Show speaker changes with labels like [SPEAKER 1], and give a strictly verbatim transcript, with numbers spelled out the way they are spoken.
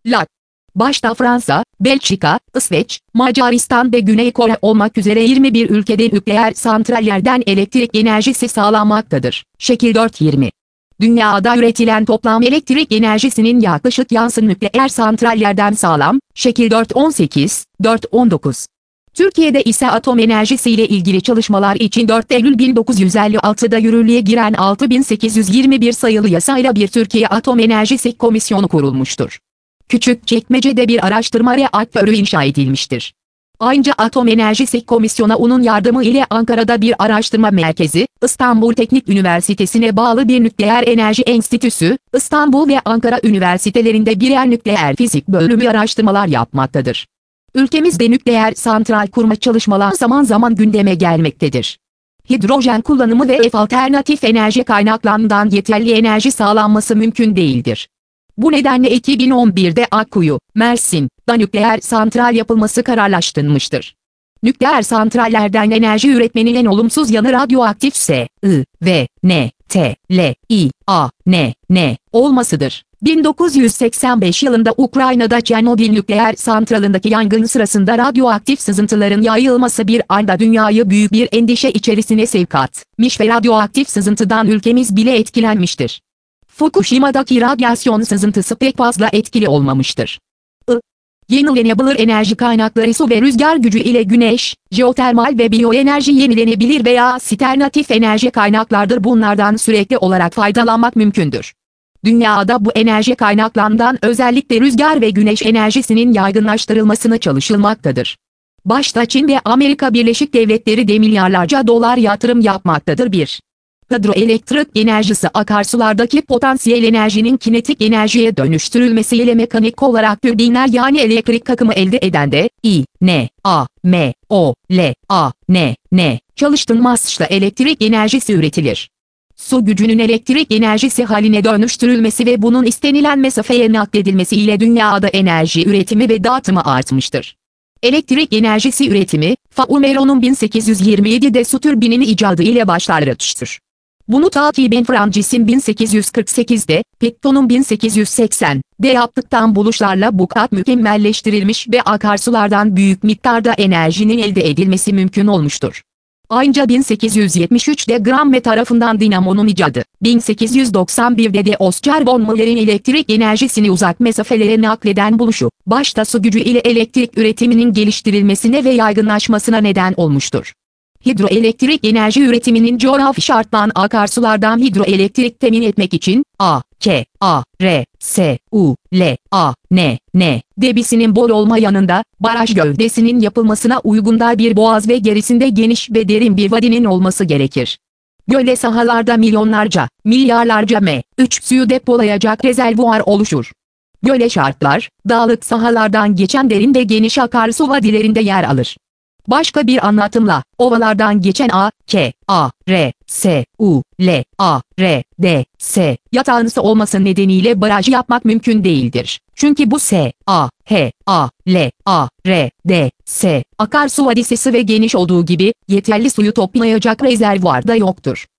[SPEAKER 1] Lat. Başta Fransa, Belçika, İsveç, Macaristan ve Güney Kore olmak üzere yirmi bir ülkede nükleer santrallerden elektrik enerjisi sağlanmaktadır. Şekil dört yirmi. Dünyada üretilen toplam elektrik enerjisinin yaklaşık yarısı nükleer santrallerden sağlam. Şekil dört on sekiz, dört on dokuz. Türkiye'de ise atom enerjisiyle ilgili çalışmalar için dört Eylül bin dokuz yüz elli altıda yürürlüğe giren altı bin sekiz yüz yirmi bir sayılı yasayla bir Türkiye Atom Enerjisi Komisyonu kurulmuştur. Küçükçekmece'de bir araştırma reaktörü inşa edilmiştir. Ayrıca Atom Enerjisi Komisyonu onun yardımı ile Ankara'da bir araştırma merkezi, İstanbul Teknik Üniversitesi'ne bağlı bir nükleer enerji enstitüsü, İstanbul ve Ankara üniversitelerinde birer nükleer fizik bölümü araştırmalar yapmaktadır. Ülkemizde nükleer santral kurma çalışmaları zaman zaman gündeme gelmektedir. Hidrojen kullanımı ve alternatif enerji kaynaklarından yeterli enerji sağlanması mümkün değildir. Bu nedenle iki bin on birde Akkuyu, Mersin'de nükleer santral yapılması kararlaştırılmıştır. Nükleer santrallerden enerji üretmenin en olumsuz yanı radyoaktif S, I, V, N, T, L, I, A, N, N olmasıdır. bin dokuz yüz seksen beş yılında Ukrayna'da Çernobil nükleer santralındaki yangın sırasında radyoaktif sızıntıların yayılması bir anda dünyayı büyük bir endişe içerisine sevk etmiş ve radyoaktif sızıntıdan ülkemiz bile etkilenmiştir. Fukushima'daki radyasyon sızıntısı pek fazla etkili olmamıştır. I. Yenilenebilir enerji kaynakları su ve rüzgar gücü ile güneş, jeotermal ve biyoenerji yenilenebilir veya alternatif enerji kaynaklardır. Bunlardan sürekli olarak faydalanmak mümkündür. Dünyada bu enerji kaynaklarından özellikle rüzgar ve güneş enerjisinin yaygınlaştırılmasına çalışılmaktadır. Başta Çin ve Amerika Birleşik Devletleri de milyarlarca dolar yatırım yapmaktadır. bir. Hidroelektrik enerjisi akarsulardaki potansiyel enerjinin kinetik enerjiye dönüştürülmesiyle mekanik olarak türbinler yani elektrik akımı elde edende, I, N, A, M, O, L, A, N, N, çalıştırılmazsa elektrik enerjisi üretilir. Su gücünün elektrik enerjisi haline dönüştürülmesi ve bunun istenilen mesafeye nakledilmesi ile dünyada enerji üretimi ve dağıtımı artmıştır. Elektrik enerjisi üretimi, Faumeron'un bin sekiz yüz yirmi yedide su türbinini icadı ile başlamıştır. Bunu takiben Francis'in bin sekiz yüz kırk sekizde, Pitton'un bin sekiz yüz seksende yaptıktan buluşlarla bu kat mükemmelleştirilmiş ve akarsulardan büyük miktarda enerjinin elde edilmesi mümkün olmuştur. Ayrıca bin sekiz yüz yetmiş üçte Gramme tarafından dinamonun icadı, bin sekiz yüz doksan birde de Oscar von Muller'in elektrik enerjisini uzak mesafelere nakleden buluşu, başta su gücü ile elektrik üretiminin geliştirilmesine ve yaygınlaşmasına neden olmuştur. Hidroelektrik enerji üretiminin coğrafi şartlan akarsulardan hidroelektrik temin etmek için, A, K, A, R, S, U, L, A, N, N, debisinin bol olma yanında, baraj gövdesinin yapılmasına uygun dar bir boğaz ve gerisinde geniş ve derin bir vadinin olması gerekir. Böyle sahalarda milyonlarca, milyarlarca M üç suyu depolayacak rezervuar oluşur. Böyle şartlar, dağlık sahalardan geçen derin ve geniş akarsu vadilerinde yer alır. Başka bir anlatımla, ovalardan geçen A, K, A, R, S, U, L, A, R, D, S yatağınısı olması nedeniyle baraj yapmak mümkün değildir. Çünkü bu S, A, H, A, L, A, R, D, S akarsu vadisi ve geniş olduğu gibi, yeterli suyu toplayacak rezervuar da yoktur.